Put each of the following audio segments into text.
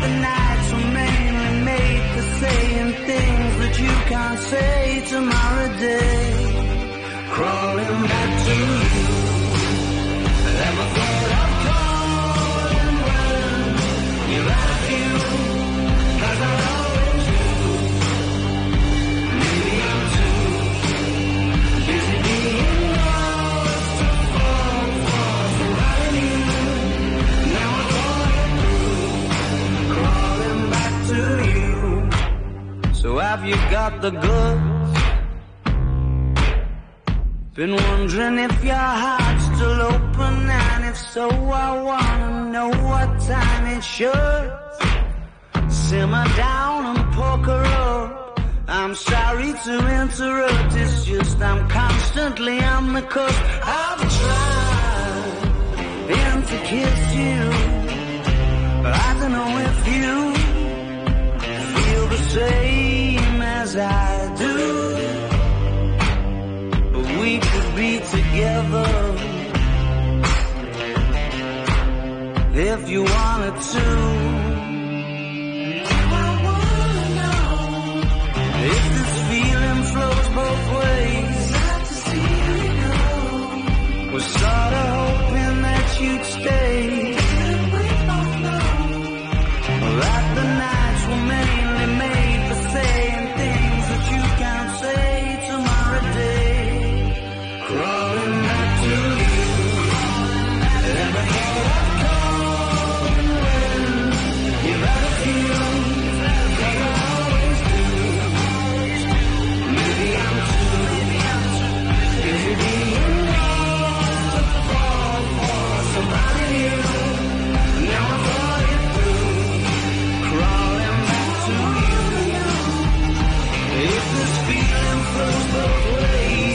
the nights were mainly made for saying things that you can't say tomorrow day. Crawling back to you. Never thought I'd calling when you're out you, 'cause I always do. Maybe I'm too busy being lost to fall for somebody new. Now I thought it through, crawling back to you. So have you got the goods? Been wondering if your heart's still open, and if so, I wanna know what time it should. Simmer down and poker up. I'm sorry to interrupt, it's just I'm constantly on the cusp. I've tried and to kiss you, but I don't know if you feel the same as I do. We could be together if you wanted to. I wanna know if this feeling flows both ways. Have to see you go. Was sorta hoping that you'd stay. Can't we both know that the nights were mainly made for saying things that you can't say tomorrow day. Crawling back to you. Never thought I'd call when you're out of view, 'cause I always do. Maybe I'm too busy being lost to fall for somebody new. Now I thought it through, crawling back to you. If this feeling flows both ways.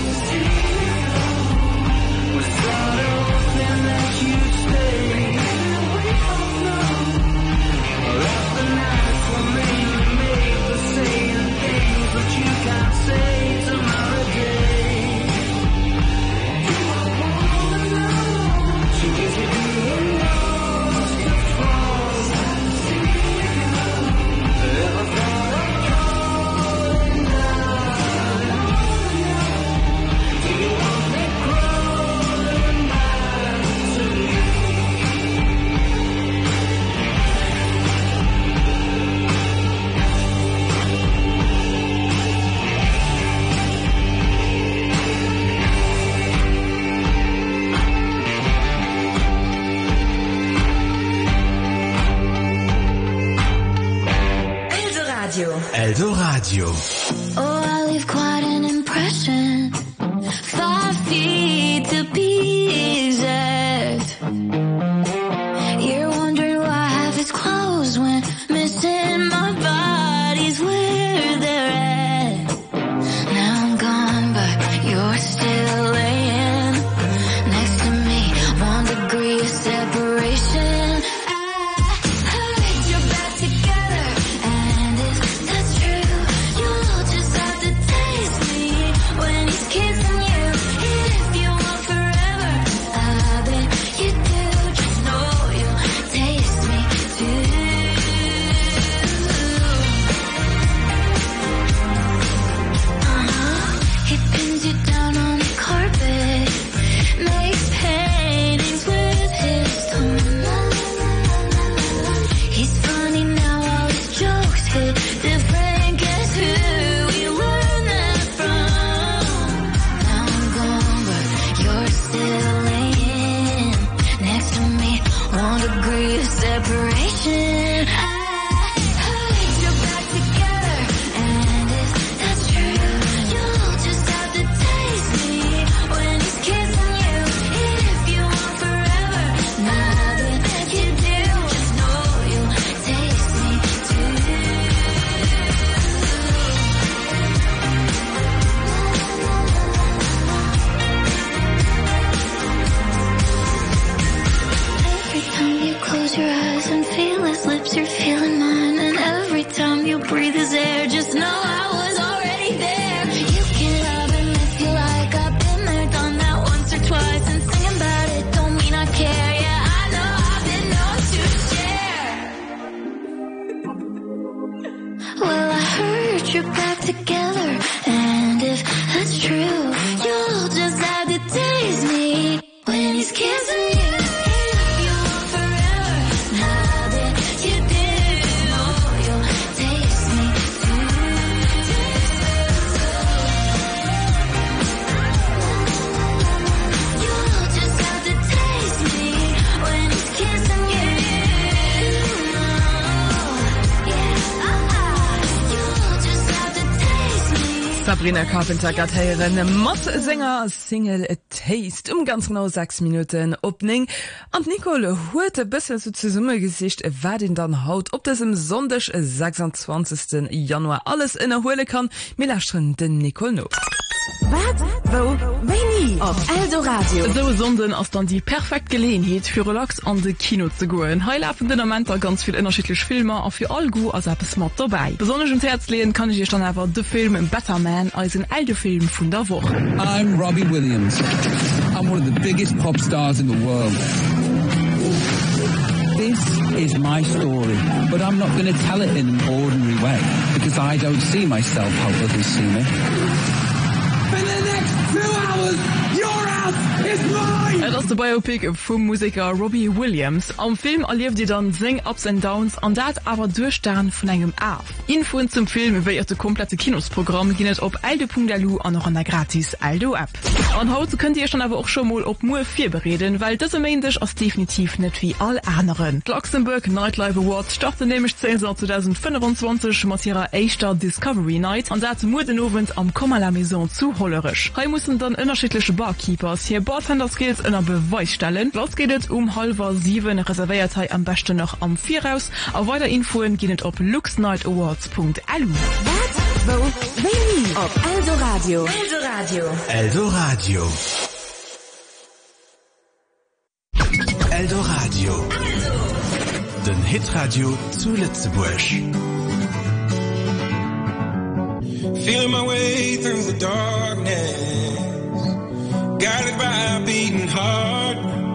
Eldo Radio. Oh, I leave quite an impression. 5 feet to be exact. You're wondering why half is closed when missing my body's where they're at. Now I'm gone, but you're still laying next to me. 1 degree of separation. Sabrina Carpenter Gattheieren Matt-Sänger Single A Taste ganz genau 6 Minuten opning an Nicole huete bisssen so zu Summegesicht wer den dann haut ob das im Sonntag 26. Januar alles innerhole kann mirlächten den Nicole no. Auf Eldoradio. So sonden ass dann die perfekt Gelegenheit für Relax an de Kino zu goen. Heilafen den Momenter ganz viel unterschiedlich Filme auf für all go als App smart dabei. Besonders ins Herz lehen kann ich dann einfach de Film im Better Man als ein alte Film von der Woche. I'm Robbie Williams. I'm one of the biggest pop stars in the world. This is my story, but I'm not going to tell it in an ordinary way because I don't see myself how others see me. For the next 2 hours, your house is mine! Das ist der Biopic vom Musiker Robbie Williams. Am Film erlebt ihr dann sing Ups and Downs und das aber durch dann von einem App. Infos zum Film über ihr komplette Kinosprogramm gehen auf aldo.lu und noch an der gratis Aldo-App. Und heute könnt ihr schon aber auch schon mal auf Mur 4 bereden, weil das Mensch ist definitiv nicht wie alle anderen. Die Luxemburg Nightlife Awards starten nämlich 10. 2025 mit ihrer ersten Discovery Night und dazu nur den Abend am Comme à la Maison zu Hollerisch. Hier müssen dann unterschiedliche Barkeepers hier Bartender-Skills in der Beweis stellen. Los geht es um 6:30 reserviert am besten noch am 4 raus. Auf weiter Infoen gehen es auf luxnightawards.lu. Auf Eldoradio. Eldoradio. Eldoradio. Den Hitradio zu Lützeburg. Feeling my way through the darkness, guided by a beating heart.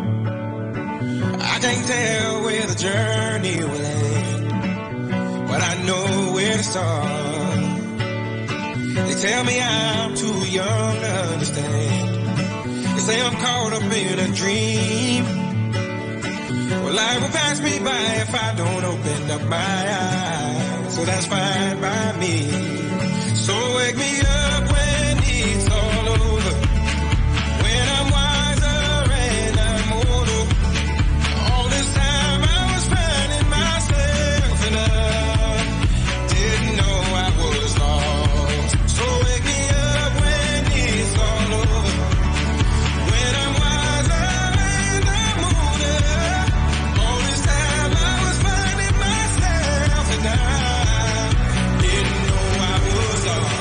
I can't tell where the journey will end, but I know where to start. They tell me I'm too young to understand. They say I'm caught up in a dream. Well, life will pass me by if I don't open up my eyes, so that's fine by me. So wake me up when it's all over, when I'm wiser and I'm older. All this time I was finding myself and I didn't know I was lost. So wake me up when it's all over, when I'm wiser and I'm older. All this time I was finding myself and I didn't know I was lost.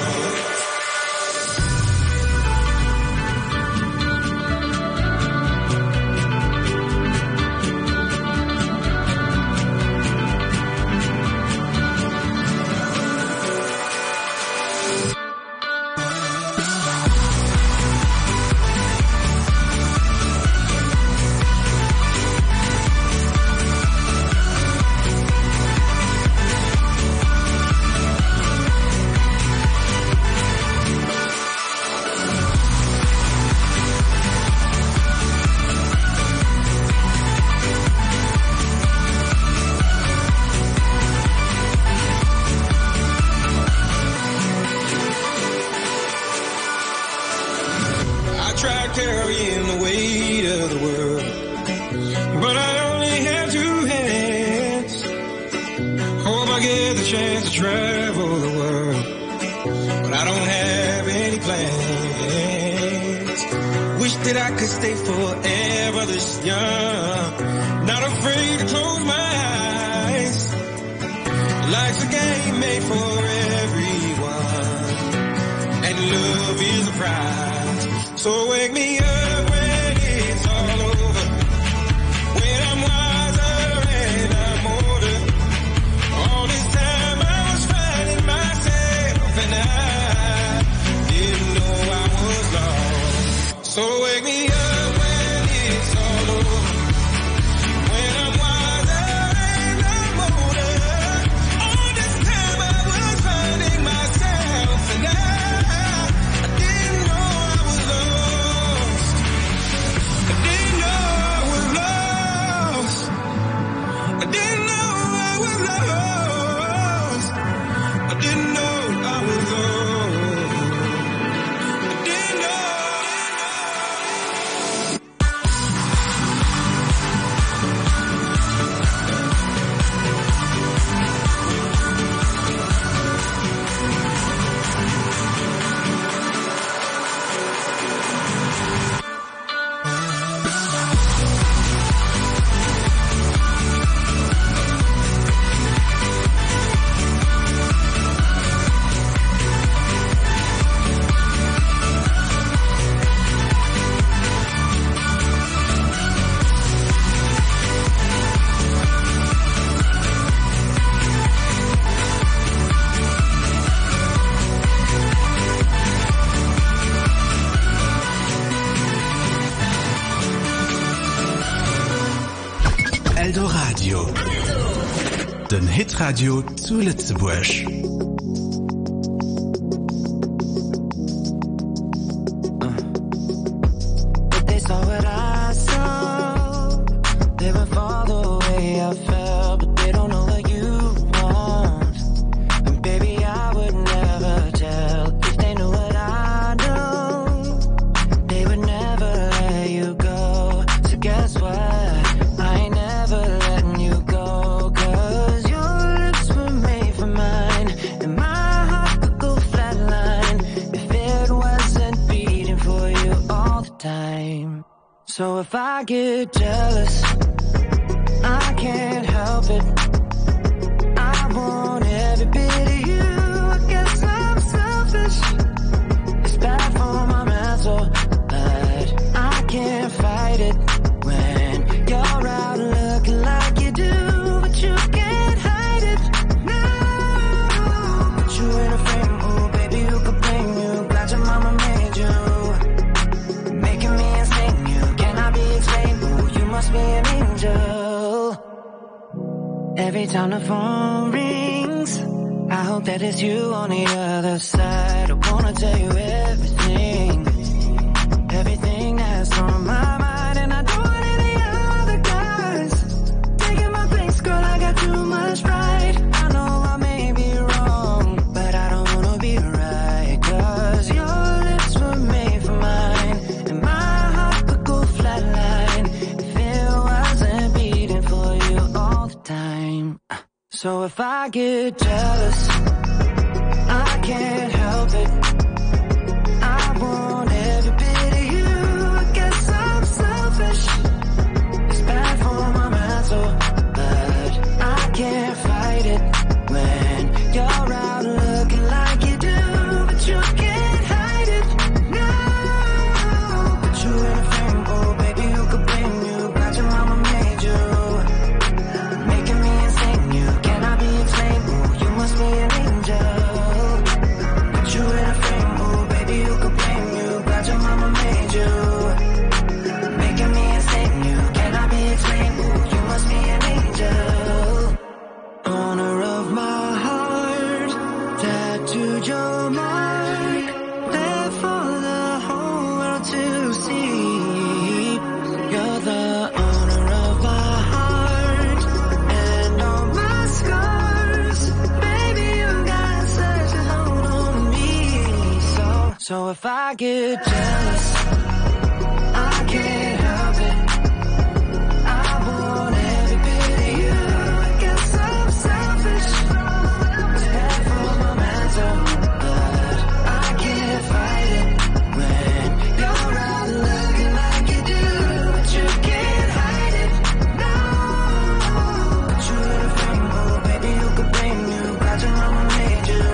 I tried carrying the weight of the world, but I only have 2 hands. Hope I get the chance to travel the world, but I don't have any plans. Wish that I could stay forever this young, not afraid to close my eyes. Life's a game made for everyone, and love is a prize. So wake me up when it's all over, when I'm wiser and I'm older. All this time I was finding myself and I didn't know I was lost. So wake me up when it's all over, when I'm wiser and I'm older. All this time I was finding myself and I didn't know I was lost. I didn't know I was lost. I didn't know I was lost. I didn't know I was lost. I didn't know. Den Hitradio zu Lützeburg. So if I get jealous, I can't help it. I want every bit of you. I guess I'm selfish. It's bad for my mental, but I can't fight it. When you're out looking like you do, but you can't hide it. No, put you in a frame, oh baby, who could blame you? Glad your mama made you, making me insane. You cannot be explained, oh you must be an angel. Every time the phone rings, I hope that it's you on the other side. I wanna tell you everything, everything that's on my mind. And I don't want any other guys taking my place, girl, I got too much pride. I know I may be wrong, but I don't wanna be right. Cause your lips were made for mine, and my heart could go flatline if it wasn't beating for you all the time. So if I get jealous, I can't help it. I want every bit of you. I guess I'm selfish. It's bad for my mental, but I can't fight it. When you're out looking like you do, but you can't hide it. No, put you in a frame, oh baby, who could blame you? Glad your mama made you, making me insane. You cannot be explained, oh you must be an angel. Put you in a frame, oh baby, who could blame you? Glad your mama made you, making me insane. You cannot be explained, oh you must be an angel. Honor of my heart, tattooed your mark, there for the whole world to see. You're the honor of my heart and all my scars. Baby, you got such a hold on me. So if I get jealous, I can't help it. I want every bit of you. I guess I'm selfish. It's bad for my mental, but I can't fight it. When you're out looking like you do, but you can't hide it. No, put you in a frame, oh baby, who could blame you? Glad your mama made you,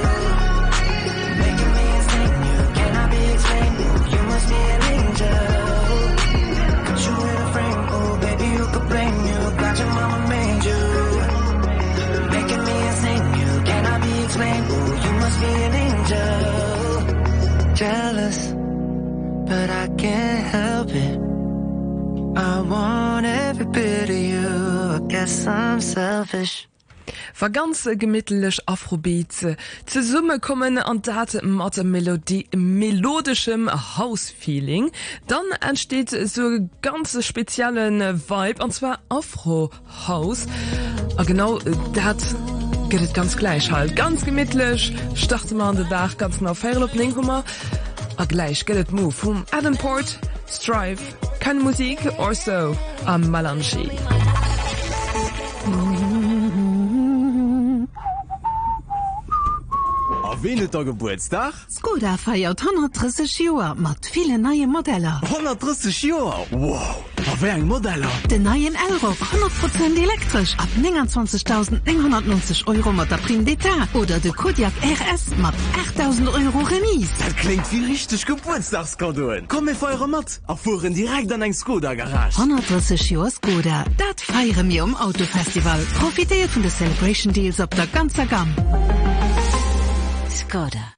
making me insane. You cannot be explained, oh you must be an angel. Put you in a frame, oh baby, who could blame you? Glad your mama made you, making me insane. You cannot be explained, oh you must be an angel. Jealous, but I can't help it. I want every bit of you. I guess I'm selfish. War ganz gemmittelech Afrobeat ze Summe kommen an dat mat melodischem Hausfeeling, dann entsteht so ganz speziellen Vibe, und zwar Afro-House. Genau dat geht es ganz gleich halt, ganz gemmittlech, starte man an den Dach ganz nach Fer op Ninkommer, a gleich get Move vom Adam Port, Strive, keine Musik, also am Malanchi. Wen der Geburtstag? Skoda feiert 130 Joer mat viele neue Modelle. 130 Joer? Wow! Wer eng Modeller? Den neuen Elrock 100% elektrisch ab 29.990 € mat der Prime d'Etat oder de Kodiaq RS mat 8.000 € Remis. Das klingt wie richtig Geburtstagskadoen. Komm mir feuer mat, erfuhren direkt an eng Skoda Garage. 130 Joer Skoda, dat feiere mir Autofestival. Profitiert von de Celebration Deals op der ganzer Gamm. Skoda.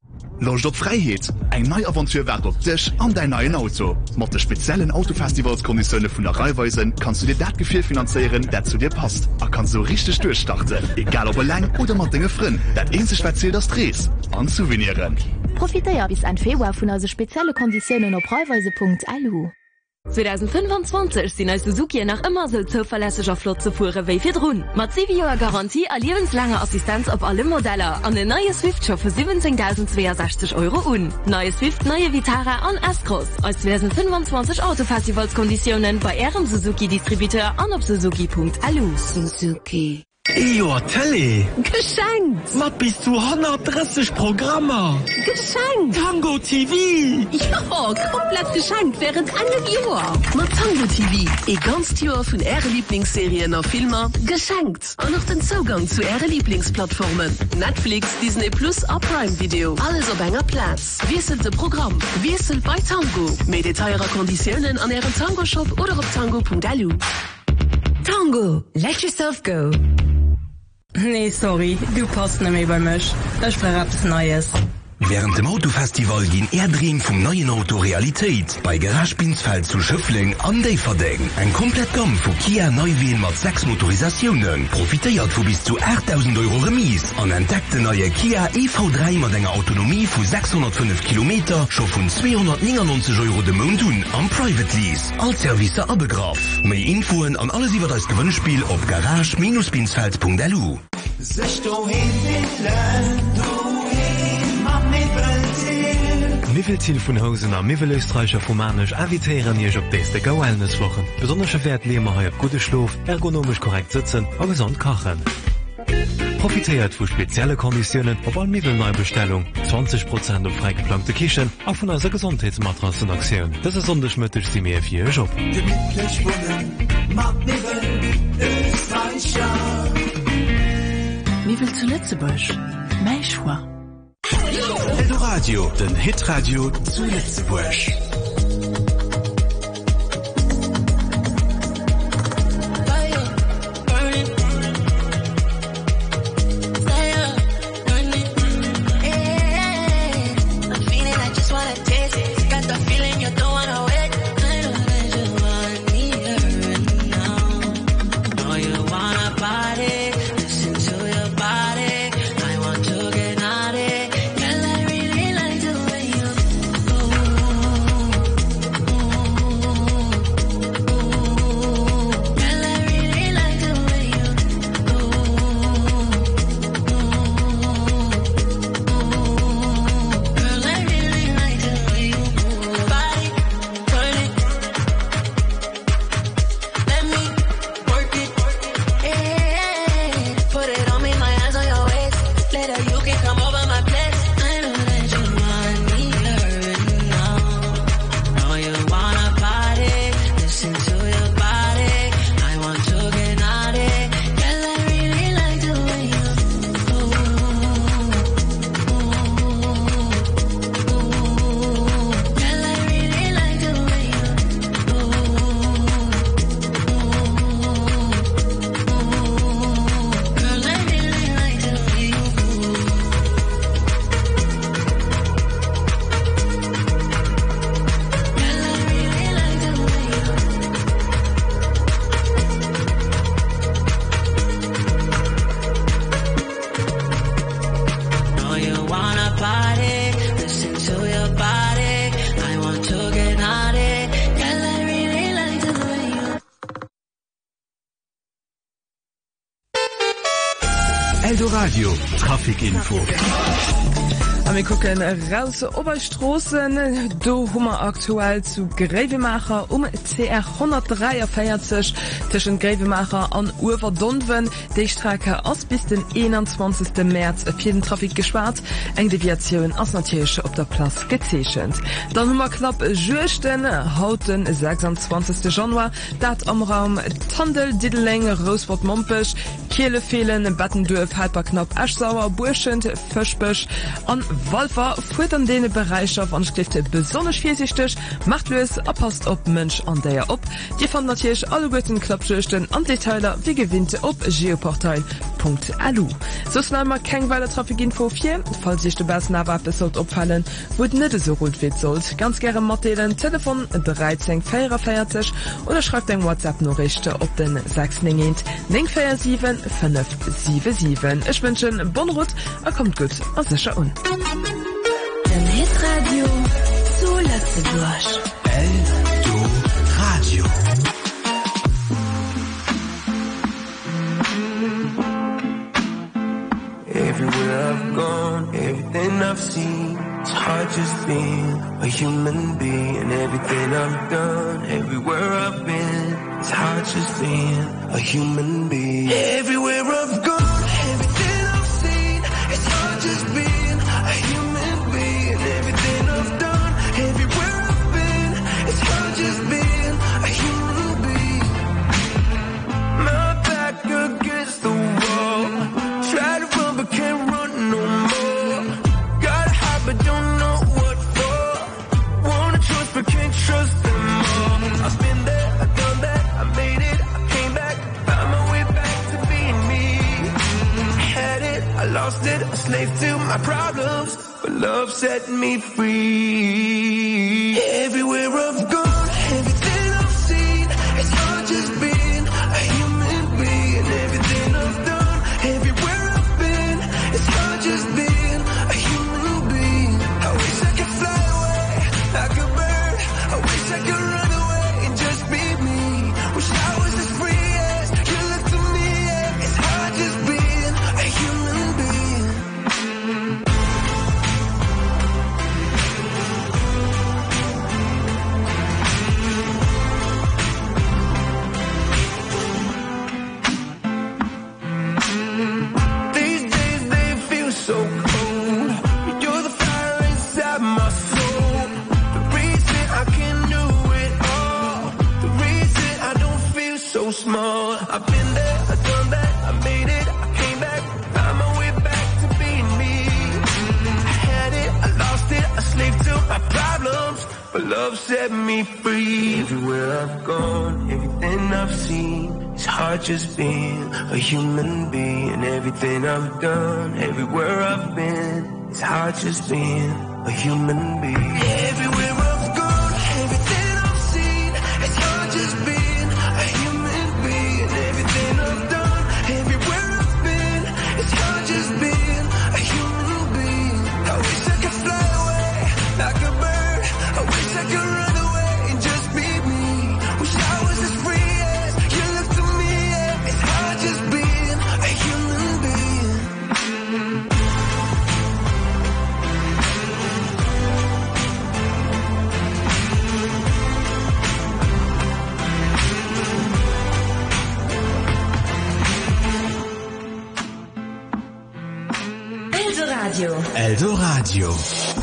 Lust auf Freiheit. Ein neue Aventur wartet auf dich an dein neuen Auto. Mit den speziellen Autofestivalskonditionen von der Reihweisen kannst du dir das Gefühl finanzieren, das zu dir passt. Und kannst so richtig durchstarten. Egal ob lang oder mit Dinge drin. Das einzige Ziel das Drehs. An Souveniren. Profiteier bis an Februar von unseren speziellen Konditionen auf Reihweise.lu. 2025 sind als Suzuki nach immer so zuverlässiger Flot zu fuhren wie für Drohnen. Mit 7 Jahren Garantie und lebenslange Assistenz auf alle Modelle. Und ein neues Swift schon für 17.062 € un. Neue Swift, neue Vitara und S-Cross. Als 2025 Autofestivalskonditionen bei Ihrem Suzuki-Distributeur und auf suzuki.lu. Suzuki. Ejo, Tele! Geschenkt! Mat bis zu 130 Programmer! Geschenkt! Tango TV! Ja, komplett geschenkt während einem Jahr! Mit Tango TV, ein ganz Jahr von Ihren Lieblingsserien und Filmen, geschenkt! Und noch den Zugang zu Ihren Lieblingsplattformen. Netflix, Disney Plus und Prime Video. Alles auf einer Platz. Wechselt das Programm. Wechselt bei Tango. Mehr Details und Konditionen an Ihrem Tango-Shop oder auf tango.lu. Tango, let yourself go. Nee, sorry, du passt nicht mehr bei mich. Ich brauche etwas Neues. Während dem Autofestival gehen Erdrehen vom neuen Auto Realität. Bei Garage Binsfeld zu Schöffling an Deiferding. Ein komplett Gamm von Kia Neuwehen mit 6 Motorisationen. Profitiert von bis zu 8.000 € Remise. Und entdeckt den neue Kia EV3 mit einer Autonomie von 605 Kilometer schon von 299 € dem Monat am Private Lease. Als Service abgegraf. Mehr Infoen an alles über das Gewinnspiel auf garage-binsfeld.lu. Mivelziel vun Hosen a Mivelöstreicher Romanisch avitéieren jech op déiste Go-Wellness-Wochen. Besondersche Wert lemer hai op gute Schlof, ergonomisch korrekt sitzen a gesund kachen. Profitéiert vu spezielle Konditionen op all Mivelneubestellung, 20% op freigeplante Kichen a vun as Gesundheitsmatrassen Aktiun. Dat is sonderschmëtteg si mé fir Job. Mivel zu Lützebusch. Mein Choix. Eldoradio, den Hitradio zu Lützebusch. Eldoradio, Trafikinfo. Wir gucken raus Oberstraßen. Do hummer aktuell zu Grävemacher CR 143 zwischen Grävemacher an Uwerdonwen. Die Strecke aus bis den 21. März für den Trafik gespart. Eng Deviation aus natürlich auf der Platz gezeichnet. Dann hummer knapp Jürchten hauten 26. Januar. Dat am Raum Tandel, Diddeling, Roswort, Mompisch, Kehle fehlen, Battendorf, Halberknapp, Aschsauer, Burschend, Fischbisch an Wolfer fuhrt an dene Bereiche von Skrifte besonders vorsichtig, macht los, passt op Mensch an der op. Die fand natürlich alle guten Klappschichten an Detailer wie gewinnt op geoportal.lu. www.allu. Sos mammer keng weiter Trafikinfo 4, falls sich de besten Awer sollt opfallen, wot net so gut wie sollt. Ganz gerne Matelen Telefon 1344 oder schreibt eng WhatsApp-Norrichte op den 6 947 577. Ich wünschen Bonrut, kommt gut aus sicher un. Den Hitradio zu Lützeburg. Radio. Everywhere I've gone, everything I've seen, it's hard just being a human being. And everything I've done, everywhere I've been, it's hard just being a human being. Everywhere I've gone, everything I've seen, it's hard just being a human being. And everything I've done, everywhere I've been, it's hard just being a human being. My back against the wall, try to run but can't run no more. Gotta hide but don't know what for. Wanna trust but can't trust them all. I've been there, I've done that, I made it, I came back, found my way back to being me. I had it, I lost it, a slave to my problems, but love set me free. Everywhere I've gone, everything I've seen, it's hard just being a human being. And everything I've done, everywhere I've been, it's hard just being a human being. I wish I could fly away like a bird. I wish I could run away and just be me. Wish I was as free as you look to me. It's hard just being a human being. These days they feel so cold. You're the fire inside my soul. The reason I can do it all. The reason I don't feel so small. I've been there, I've done that, I made it, I came back, found my way back to being me. I had it, I lost it, a slave to my problems, but love set me free. Everywhere I've gone, everything I've seen, it's hard just being a human being. And everything I've done, everywhere I've been, it's hard just being a human being. Everywhere I've gone, everything I've seen, it's hard just being a human being. And everything I've done, everywhere I've been, it's hard just being a human being. I wish I could fly away like a bird. I wish I could run away and just be me. Wish I was as free as you look to me. It's hard just being a human being. Eldo Radio.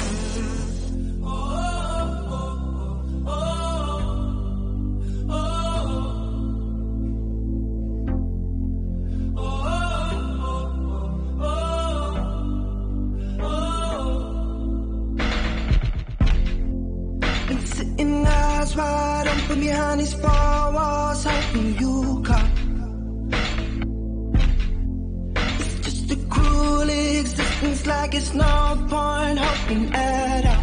Been sitting eyes wide open behind these four walls, hoping you come. It's just a cruel existence, like it's no point hoping at all.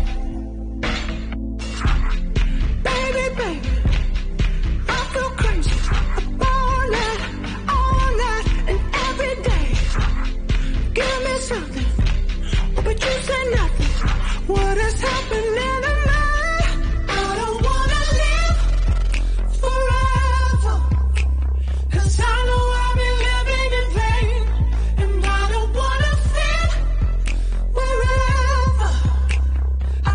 Baby, baby, I feel crazy. All night, and every day. Give me something, but you say nothing. What has happened in the night? I don't wanna live forever, 'cause I know I've been living in vain. And I don't wanna fit wherever.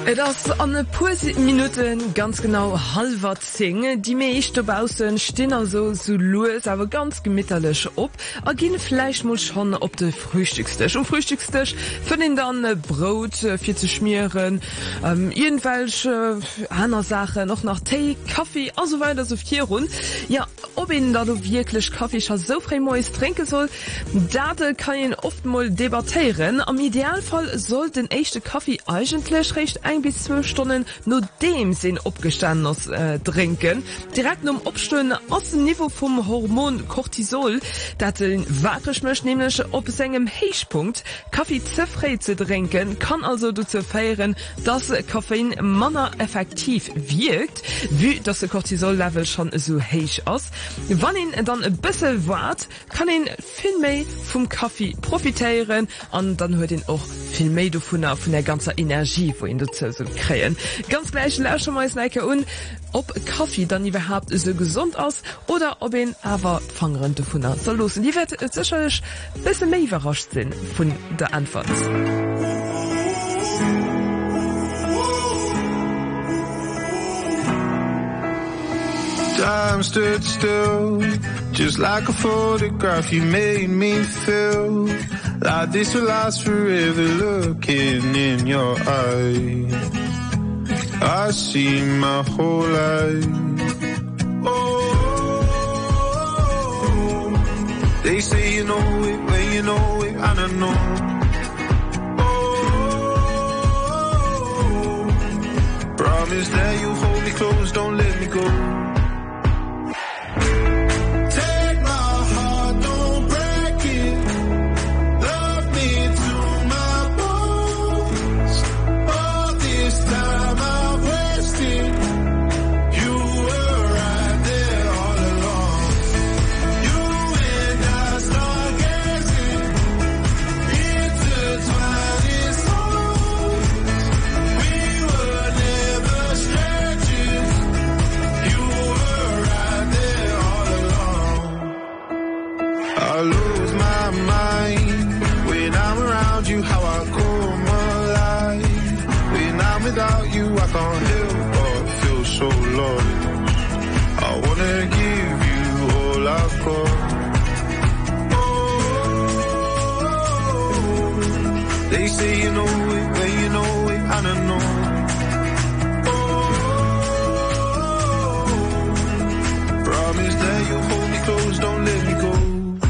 Das an paar Minuten ganz genau halber 10. Die meeschtebausen stehen also so los, aber ganz gemmitterlich op. Gehen Fleisch muss schon op de Frühstückstisch. Frühstückstisch für den dann Brot für zu schmieren, irgendwelche andere Sachen, noch nach Tee, Kaffee, also weiter so viel rund. Ja, ob ihn da du wirklich Kaffee schon so frei Mois trinken soll, da kann ihn oft mal debattieren. Am Idealfall soll den echte Kaffee eigentlich recht 1 bis 2 Stunden nur dem Sinn abgestanden trinken. Direkt um Abstehen aus dem Niveau vom Hormon Cortisol, das den Wachrisch möchte, nämlich ob seinem Heichpunkt Kaffee zu frei zu trinken, kann also dazu feiern, dass Koffein manner effektiv wirkt, wie das Cortisol-Level schon so heiß ist. Wenn ihn dann ein bisschen wart, kann ihn viel mehr vom Kaffee profitieren und dann hört ihn auch viel mehr davon von der ganzen Energie, wo ihn dazu so kriegen. Ganz gleich lauschen wir uns und ob Kaffee dann überhaupt so gesund ist oder ob ihn aber fangen davon an soll los. Die wird sicherlich ein bisschen mehr überrascht sein von der Antwort. Time stood still, just like a photograph. You made me feel like this will last forever. Looking in your eyes, I see my whole life. Oh, they say you know it when you know it, and I know. Oh, promise that you hold me close, don't let me go. I lose my mind when I'm around you, how I come alive. When I'm without you, I can't help but feel so lost. I wanna give you all I've got. Oh, they say you know it when you know it, and I know. Oh, promise that you'll hold me close, don't let me go.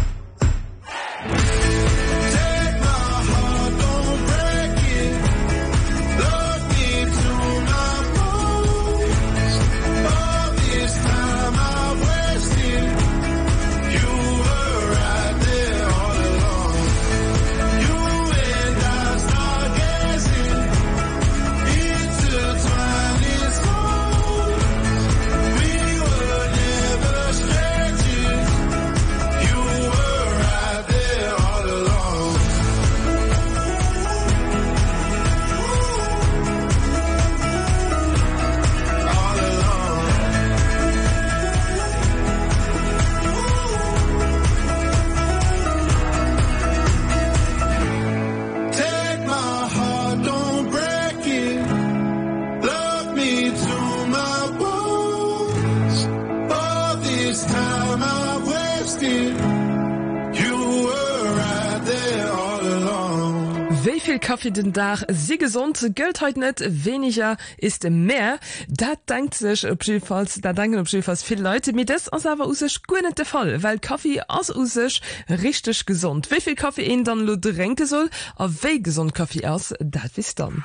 Wieviel Kaffee den Tag, sie gesund, Geld heute nicht, weniger ist mehr. Da denkt sich, da denken viele Leute, mir das ist aber aus sich gut nicht der Fall, weil Kaffee aus sich richtig gesund. Wie viel Kaffee ihn dann nur trinken soll, und wie gesund Kaffee ist, das wisst dann.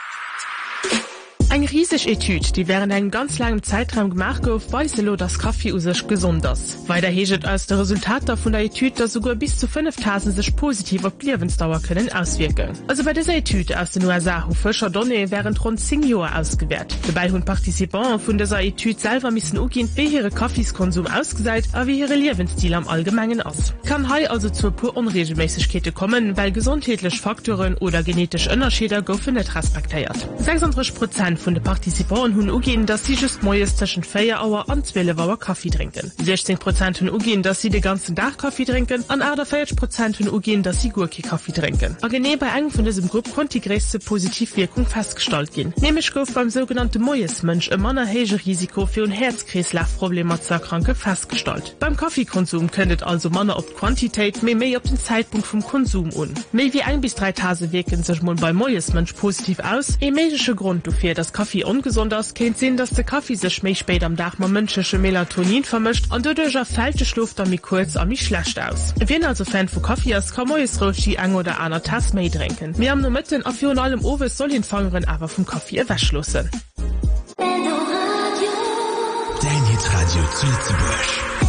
Ein riesig Etüd, die während einem ganz langen Zeitraum gemacht wurde, weiß dass Kaffee usisch gesund ist. Weiter heget als der Resultat davon der Etüd, dass sogar bis zu 5000 sich positiv auf die Lebensdauer können auswirken. Also bei dieser Etüd aus den USA haben Fischer Donne während rund 10 Jahren ausgewertet. Dabei haben Partizipanten von dieser Etüd selber müssen umgehen, wie ihre Kaffeeskonsum ausgeseit, aber wie ihre Lebensstil am Allgemeinen ist. Kann hier also zu pur Unregelmäßigkeiten kommen, weil gesundheitliche Faktoren oder genetische Unterschiede nicht respektiert. 36% von den Partizipanten hun ugehen, dass sie just moes zwischen 4 Uhr und 12 Uhr Kaffee trinken. 16% hun ugehen, dass sie den ganzen Tag Kaffee trinken, an 40% hun ugehen, dass sie Gurke Kaffee trinken. Und genau bei einem von diesem Gruppe konnte die größte Positivwirkung festgestellt gehen. Nämlich gouf beim sogenannten Moes-Mensch ein mannerhege Risiko für ein Herz-Kreislauf-Probleme zu erkranken festgestellt. Beim Kaffeekonsum könntet also Manner auf Quantität mehr auf den Zeitpunkt vom Konsum un. Mehr wie 1 bis 3 Tage wirken sich mal bei Moes-Mensch positiv aus. Ein medischer Grund dafür, dass Kaffee ungesund ist, kennt sehen, dass der Kaffee sich mehr spät am Tag mit menschlichem Melatonin vermischt und dadurch fällt die Schluft dann kurz und schlecht aus. Wenn also Fan von Kaffee ist, kann Moes die ein oder andere Tasse mehr trinken. Wir haben nur mit den auf allem Owe soll den Fangerin aber vom Kaffee wegschlossen. Dein Hitradio zu Lützeburg.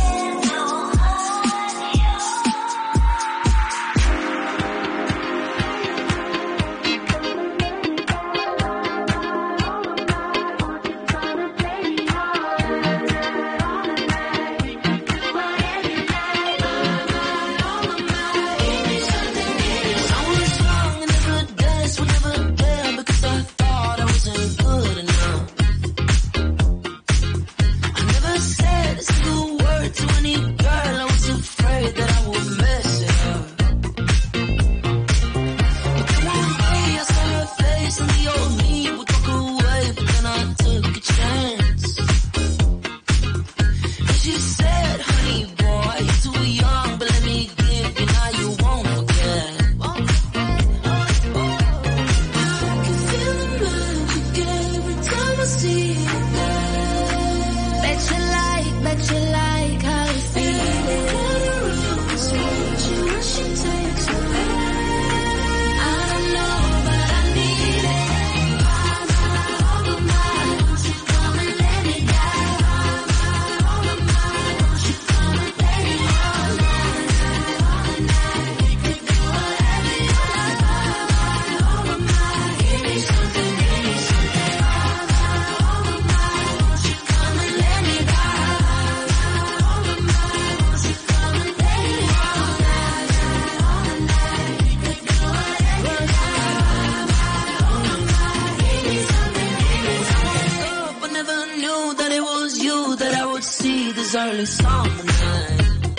early summer night.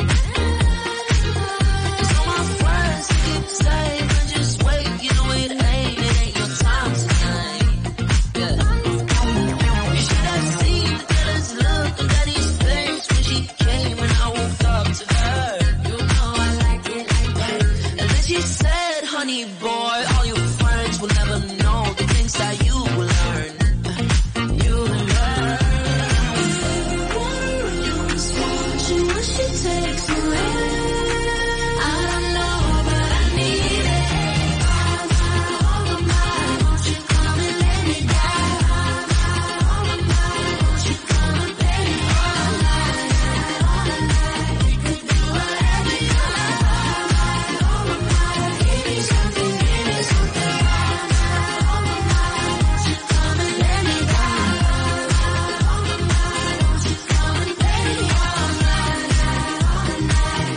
So my friends keep saying, just wait, you know it ain't your time tonight. Yeah. You should have seen the jealous look on Daddy's face when she came and I woke up to her. You know I like it like that. And then she said, honey boy, all your friends will never know the things that you will learn. Takes away. I don't know, but I need it. Over mine, won't you come and let me down? Over mine, won't you come and play me all night? All night, we could do whatever you like. Over mine, give me something, give me something. Over mine, won't you come and let me down? Over mine, won't you come and play me all night?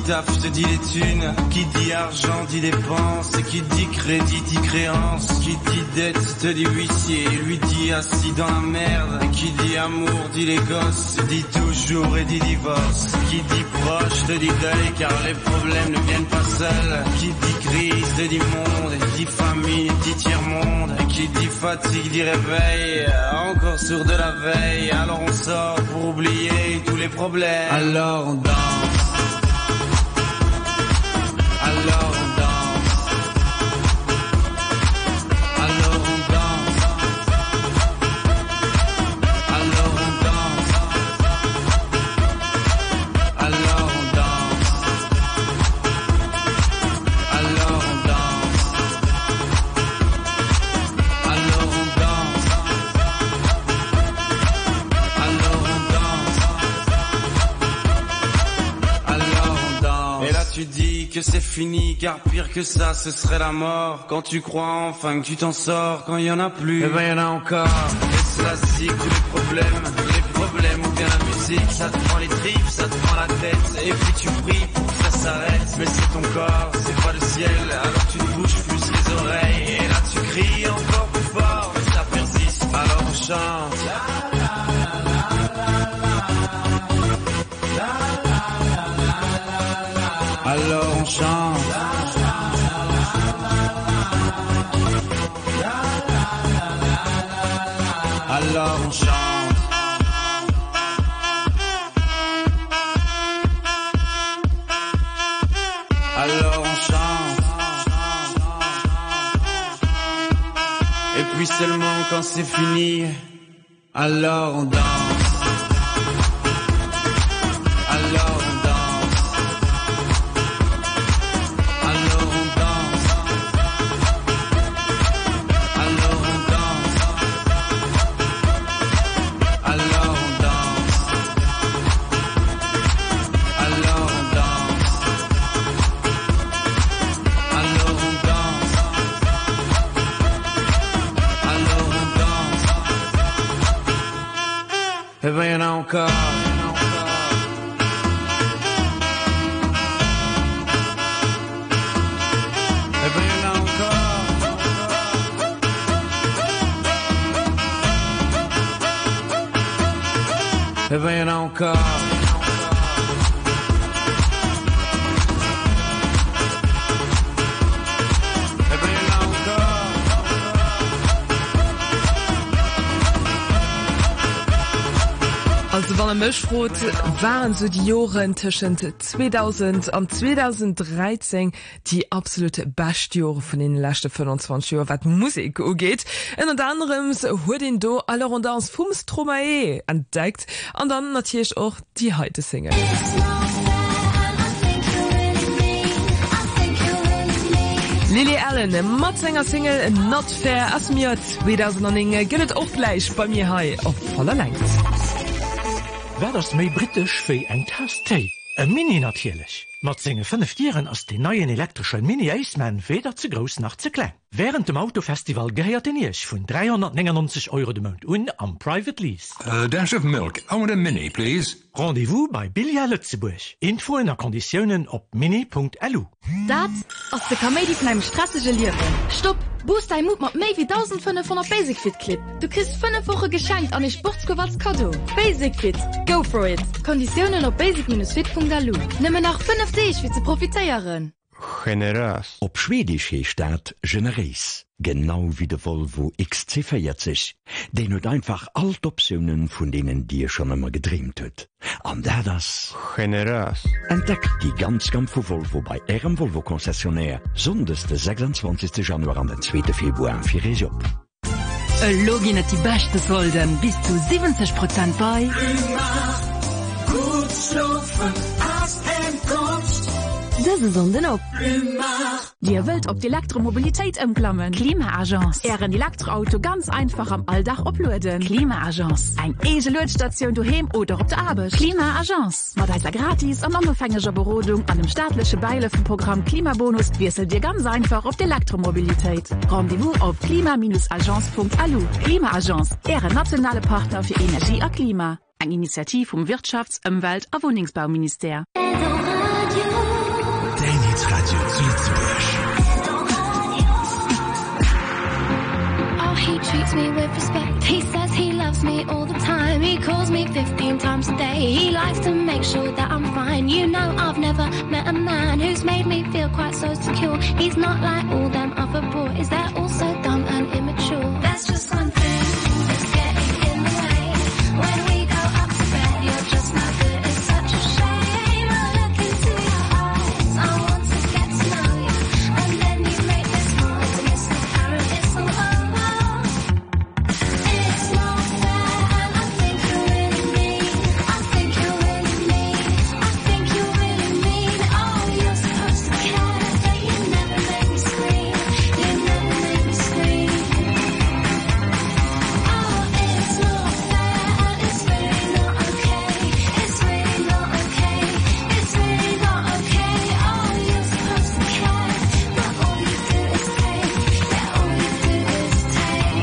taf, je te dis les thunes. Qui dit argent dit dépense. Et qui dit crédit dit créance. Qui dit dette te dit huissier. Lui dit assis dans la merde. Et qui dit amour dit les gosses. Dit toujours et dit divorce. Qui dit proche te dit deuil car les problèmes ne viennent pas seuls. Qui dit crise te dit monde. Et dit famille dit tiers-monde. Et qui dit fatigue dit réveil. Encore sourd de la veille. Alors on sort pour oublier tous les problèmes. Alors on danse. Alors on danse. Alors on danse. Alors on danse. Alors on danse. Alors on danse. Alors on danse. Alors on danse. Alors on danse. Et là tu dis que c'est fini, car pire que ça ce serait la mort. Quand tu crois enfin que tu t'en sors, quand il y en a plus, et ben y en a encore. Et cela c'est tous les problèmes ou bien la musique. Ça te prend les tripes, ça te prend la tête. Et puis tu pries pour que ça s'arrête. Mais c'est ton corps, c'est pas le ciel. Alors tu te bouges plus les oreilles. Et là tu cries encore plus fort. Mais ça persiste, alors on chante. Alors on chante. Alors on chante. Alors on chante. Et puis seulement quand c'est fini, alors on danse. Alors on danse. Alors on danse. Alors on danse. Alors on danse. Alors on danse. Alors on danse. Alors on danse. Et ben y'en a encore. Et ben y'en a encore. Also wann er mech frot waren so die Joren tschend 2000 an 2013 die absolute Bestjore vun den lachte 25 Joer wat Musik ugeet. En an anderems huet den do alle rondans vum Stromae entdeckt an dann natierch och die heite Single. Lily Allen, Matzinger Single Not Fair as mir 2009 gënnet och gleich bei mir hei op voller Längt. Wer das méi britisch fir eng Tasttei? E Mini natierlich. Mat singe 5 Tieren ass de neien elektrischen Mini-Aceman weder zu groß nach zu klein. Während dem Autofestival geheiert den Ich vun 399 € de Mount am Private Lease. Dash of milk. I want a Mini, please. Rendezvous bei Billia Lützeburg. Info in der Konditionen op mini.lu. Dat ass de Comedy vun einem stressige Liewen. Stopp! Boost dein Mut mat méi wie 1500 Basic-Fit Clip. Du kriegst 5 Woche geschenkt an e Sportskowals Kado. Basic-Fit. Go for it! Konditionen op basic-fit.lu. Nimme nach 5 Dich wie ze profitéieren. Generös. Op Schwedisch hecht dat generös. Genau wie de Volvo XC40. Den huet einfach alt Optionen von denen dir schon immer gedreamt huet. An der das generös. Entdeckt die ganz vu Volvo bei Ihrem Volvo-Konzessionär. Sondes de 26. Januar an den 2. Februar für Resop. Login die beste Solden bis zu 70% bei Gut schlafen, hast Kunst. Dëse sonden op. Dir wëlt op d'Elektromobilitéit ëmklammen. Klimaagegenz. Ären Elektroauto ganz einfach am Alldach opluden. Klimaagegenz. Eg ege Loetstationun doheem oder op der Arbeit. Klimaagegenz. Mat deiser gratis an onfängeger Berodung an dem staatliche Beilefenprogramm Klimabonus wiesel Dir ganz einfach op d'Elektromobilitéit. Rendezvous auf klima-agenz.lu. Klimaagegenz. Äre nationale Partner fir Energie a Klima. Eg Initiativ vom Wirtschafts-, Umwelt- a Wohnungsbauminister. Radio. he treats me with respect. He says he loves me all the time. He calls me 15 times a day. He likes to make sure that I'm fine. You know, I've never met a man who's made me feel quite so secure. He's not like all them other boys. They're all so dumb and immature. There's just one thing that's getting in the way. When we go up to bed, you're just not good. It's such a shame. I look into your eyes. I want to get to know you. And then you make this noise and it's apparent it's all over. It's not fair and I think you're really mean. I think you're really mean. I think you're really mean. Oh, you're supposed to care, but you never make me scream. You never make me scream. Oh, it's not fair and it's really not okay. It's really not okay. It's really not okay. Oh, you're supposed to care, but all you do is take. Yeah, all you do is take.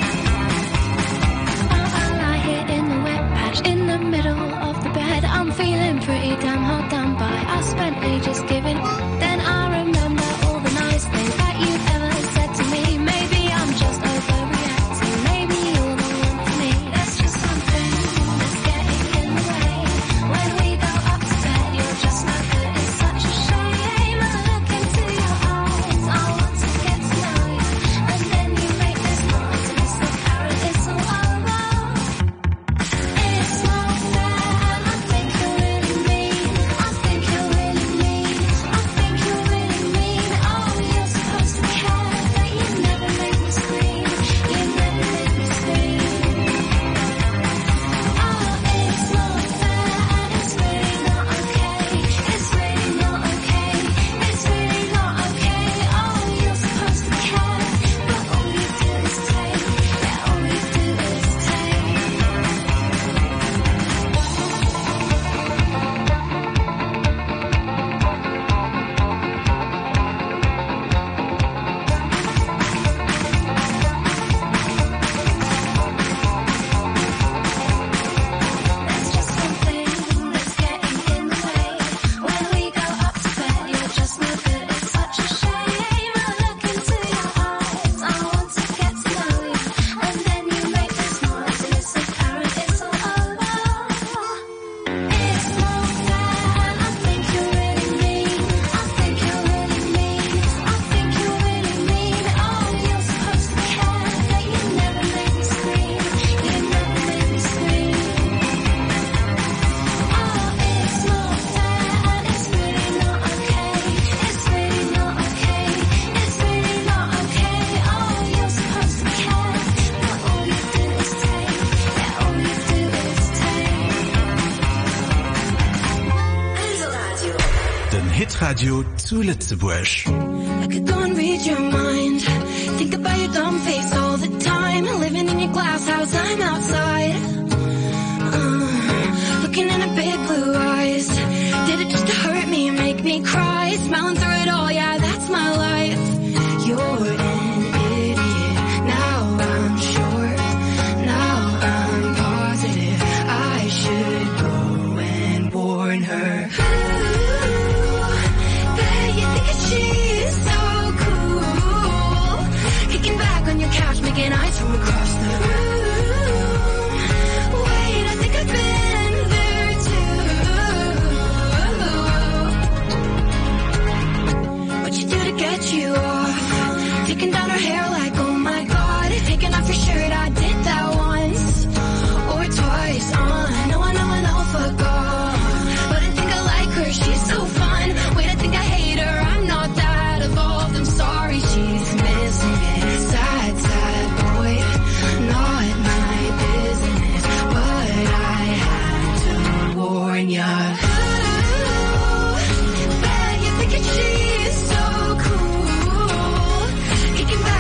I lie here in the wet patch in the middle of the bed. I'm feeling pretty damn hard done by. I spent ages giving. Then I remember all the nice things that you've ever said to me. Maybe I'm just overreacting. Maybe you're the one for me. There's just something that's getting in the way. When we go up to bed, you're just not good. It's such a shame. I look into your eyes. I want to get to know you. And then you make this noise and it's apparent it's all over. It's not fair and I think you're really mean. I think you're really mean. I think you're really mean. Oh, you're supposed to care, but you never make me scream. You never make me scream. Oh, it's not fair and it's really not okay. It's really not okay. It's really not okay. Oh, you're supposed to care, but all you do is take. Yeah, all you do is take. There's just something that's getting in the way. When we go up to bed, you're just no good. It's such a shame. I look into your eyes. I want to get to know you. And then you make this noise and it's apparent it's all over. It's not fair and I think you're really mean. I think you're really mean. I think you're really mean. Oh, you're supposed to care, but you never make me scream. You never make me scream. Oh, it's not fair and it's really not okay. It's really not okay. It's really not okay. Oh, you're supposed to care, but all you do is take. Yeah, all you do is take. Den Hitradio zu Lützeburg. I could go and read your mind. Think about your dumb face all the time. Living in your glass house, I'm outside. Looking in her big blue eyes. Did it just to hurt me and make me cry? Smiling through it all, yeah, that's my life. You're an idiot. Now I'm sure. Now I'm positive. I should go and warn her. Bet you think that she's so cool. Kicking back on your couch, making eyes from across the room. Wait, I think I've been there too. What you do to get you off? Taking down her hair like, oh my god. Taking off your shirt, I did that once or twice. I know, fuck off. But I think I like her, she's so fun. Wait, I think I hate her, I'm not that evolved. I'm sorry, she's missing it. Sad, sad boy, not my business. But I had to warn ya. Bet you think that she's so cool. Kicking back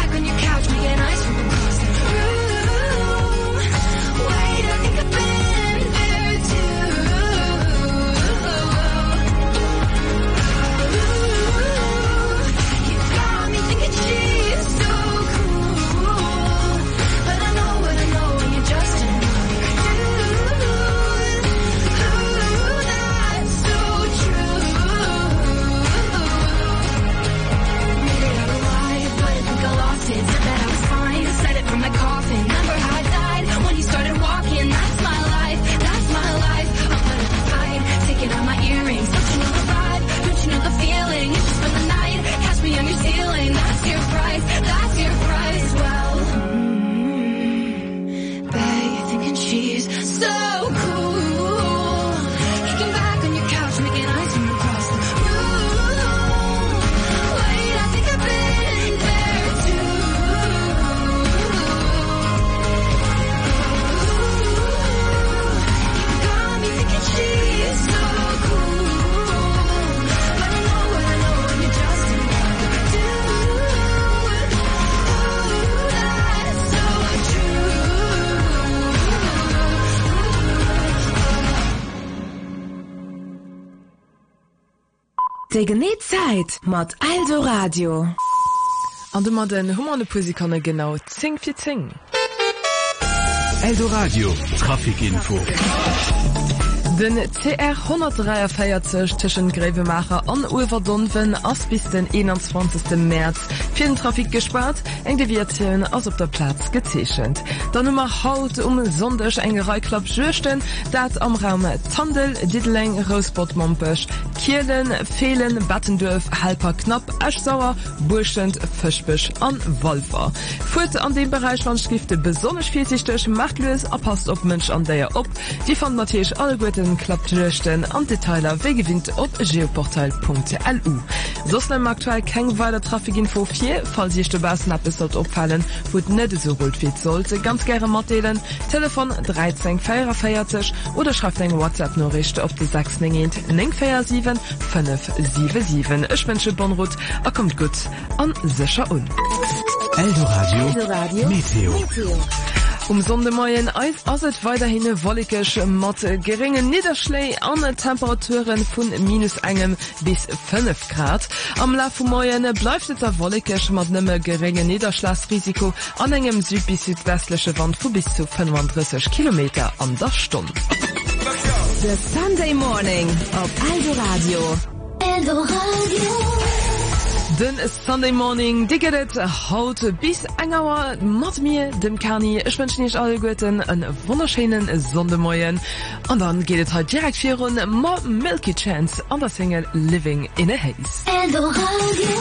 De genet Zeit mat Aldo Radio. An de mat den humane Posikanne genau 10 für 10. Aldo Radio Trafikinfo. Den CR 143 tschen Grävemacher an Uwerdonwen ass bis den 21. März fir den Trafik gespart, eng Deviatioun ass op der Platz gezeechchend. Dan nummer haut sondech eng Reiklapp Jochten, dat am Raum Tandel, Dideleng, Rosbot Mompech, Kielen, Fehlen, Battendurf, Halper knapp, Eschsauer, Burschend, Fischbech an Wolfer. Fut an dem Bereich van Skrifte besonnech fiesichtech machtlos erpasst op Mënsch an déier op, die van Matthiech alle Guten klappchten an Detailer we gewinnt op geoportal.lu. Sos nem aktuell keng weiter Trafikinfo 4, falls ich de Basnappe sollt opfallen, wo net so gut wie sollte, ganz gerne matdeelen, Telefon 1344 oder schreibt eng WhatsApp-Norricht auf die 647 577. Ich wünsche Bonrut, kommt gut an sicher un. Aldo Radio Meteo. Sondemoien eis aset weiterhin wolligech mat geringen Niederschlei an Temperaturen vun -1 bis 5 Grad. Am La vu Moien bleifft et der wolligech mat nëmme geringe Niederschlagsrisiko an engem Süd- bis südwestliche Wand vu bis zu 35 km an der Stunde. The Sunday Morning auf Aldo Radio. Aldo Radio. Den Sunday Morning digget haut bis engauer mat mir dem Kani. Ich wünsche nicht alle Guten einen wunderschönen Sondemoien. Und dann geht es halt direkt für run Milky Chance an der Single Living in a Haze. Aldo Radio.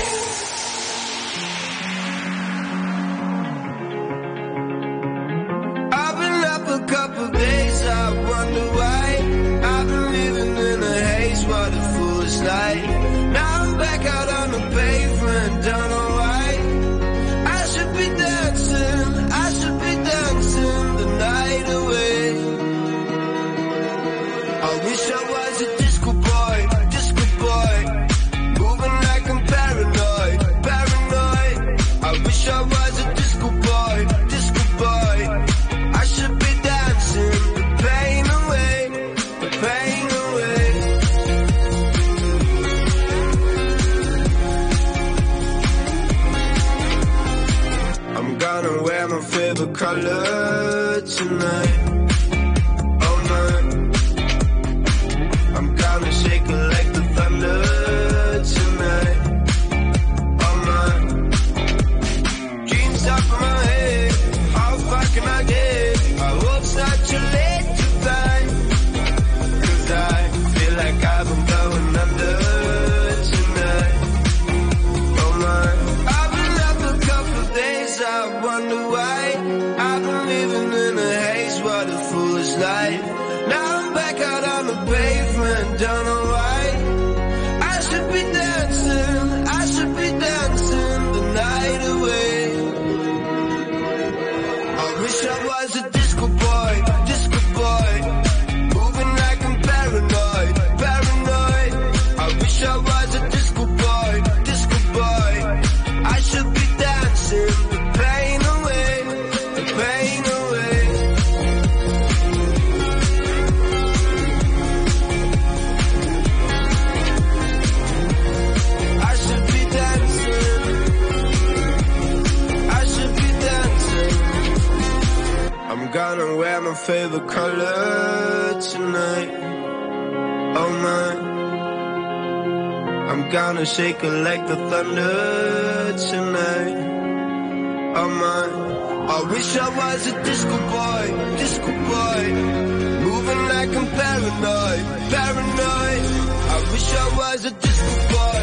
I've been up a couple days, I wonder why. I've been living in a haze, what a foolish life. Now I'm back out on the pavement, don't know why. I should be dancing the night away. I wish I was a disco boy, moving like I'm paranoid. I wish I was a disco boy. I should be dancing the pain away. I'm gonna wear my favorite color tonight. Oh man, I'm gonna shake it like the thunder tonight. Oh man, dreams up in my head, how far can I get? I hope it's not too late to find, 'cause I feel like I've been going under tonight. Oh man, I've been up a couple days, I wonder why. I've been living in a haze, what a foolish life. Now I'm back out on the pavement, don't know why. I should be dancing the night away. I wish I was a disco boy, moving like I'm paranoid. I wish I was a disco boy. I should be dancing the pain away. I should be dancing. I'm gonna wear my favorite color tonight. Oh man, I'm gonna shake it like the thunder tonight. Oh man, I wish I was a disco boy, moving like I'm paranoid. I wish I was a disco boy.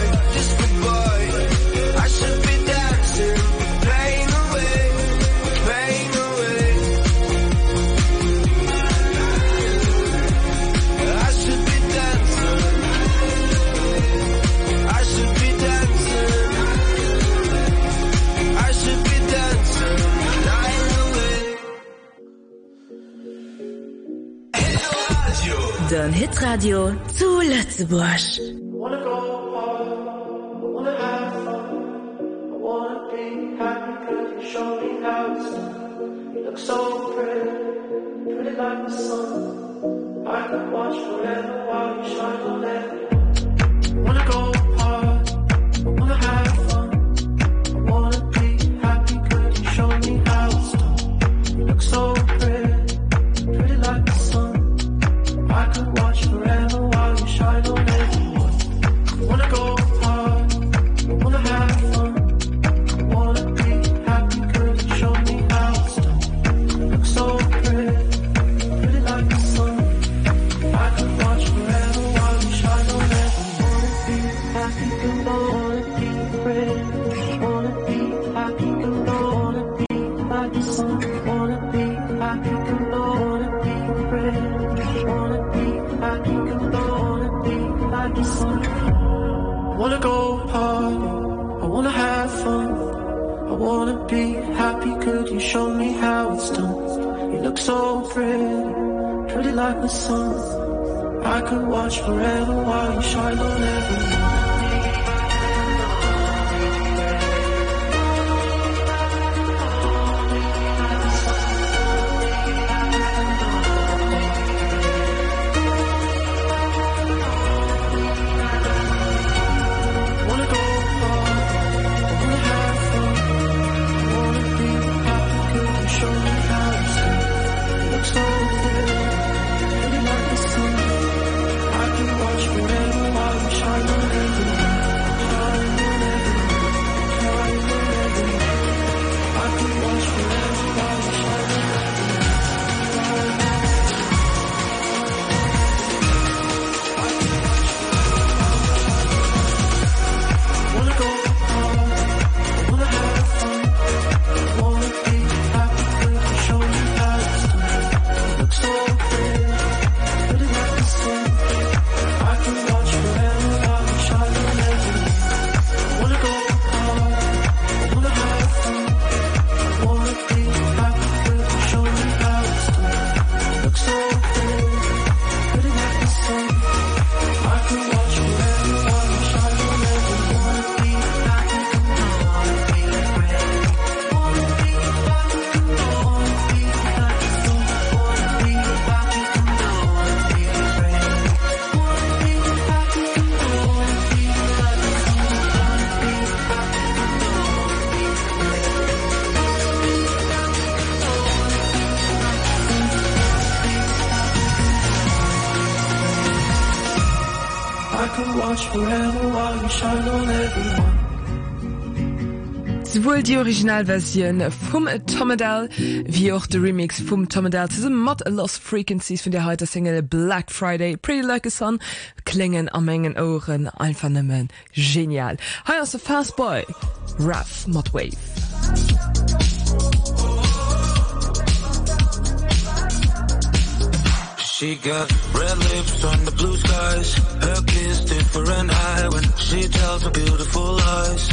I should be dancing the pain away. I should be dancing night away. Den Hitradio zu Lützeburg. Wanna go hard, I wanna have fun, I wanna be happy 'cause you show me how it's done. You look so pretty like the sun. I could watch forever while you shine on everyone. Wanna go Wanna be happy, wanna be afraid. Wanna be happy, wanna be like the sun. I wanna go party, I wanna have fun. I wanna be happy, could you show me how it's done? You look so pretty, pretty like the sun. I could watch forever while you shine on everyone. Sowohl die Originalversion vom Tomodel wie auch der Remix vom Tomodel zusammen mit Lost Frequencies von der heute Single Black Friday Pretty Like a Sun klingen am Mengen Ohren einfach nimmer genial. Hi aus der Fast Boy Raph Mod Wave. She got red lips on the blue skies. Her kiss different eye when she tells her beautiful lies.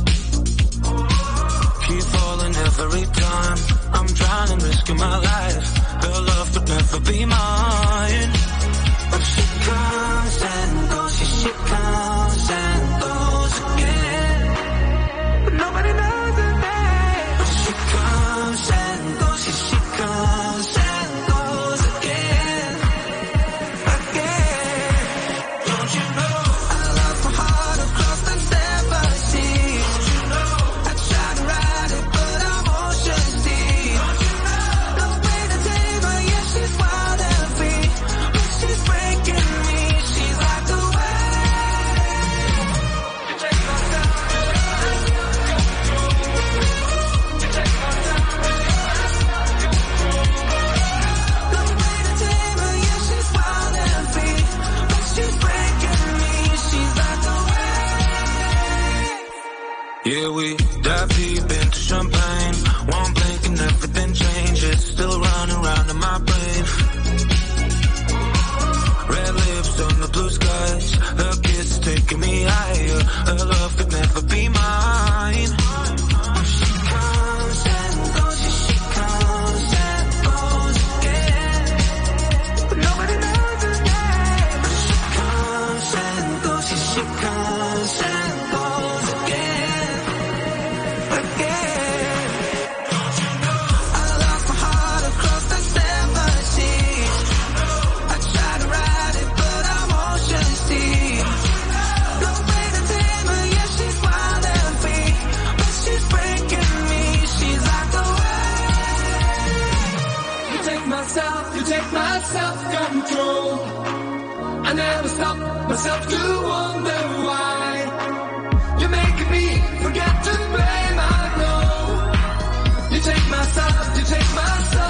Keep falling every time. I'm trying and risking my life. Her love could never be mine. But she comes and goes, she comes and goes again. But nobody knows her name. But she comes and goes, she comes and goes again. Again. Don't you know I love my heart across the never see. Don't you know I try to ride it but I'm ocean deep. Don't you know no way to tame her, yeah she's wild and free. But she's breaking me, she's like the wave. You take my time, you take my time. No way to tame her, yeah she's wild and free. But she's breaking me, she's like the wave. Yeah, we dive deep into champagne. One blink and everything changes. Still running around in my brain. Red lips on the blue skies. Her kiss is taking me higher. Her love could never be mine. She comes and goes, she comes and goes again. But nobody knows her name. She comes and goes, she comes and goes again. Again. Don't you know I lost my heart across the seven seas. I try to ride it but I'm ocean deep. No way to tame her, yeah she's wild and free. But she's breaking me, she's like the wave. You take my self-control. I never stop myself to wonder why. You're making me forget to blame, I know. You take my self,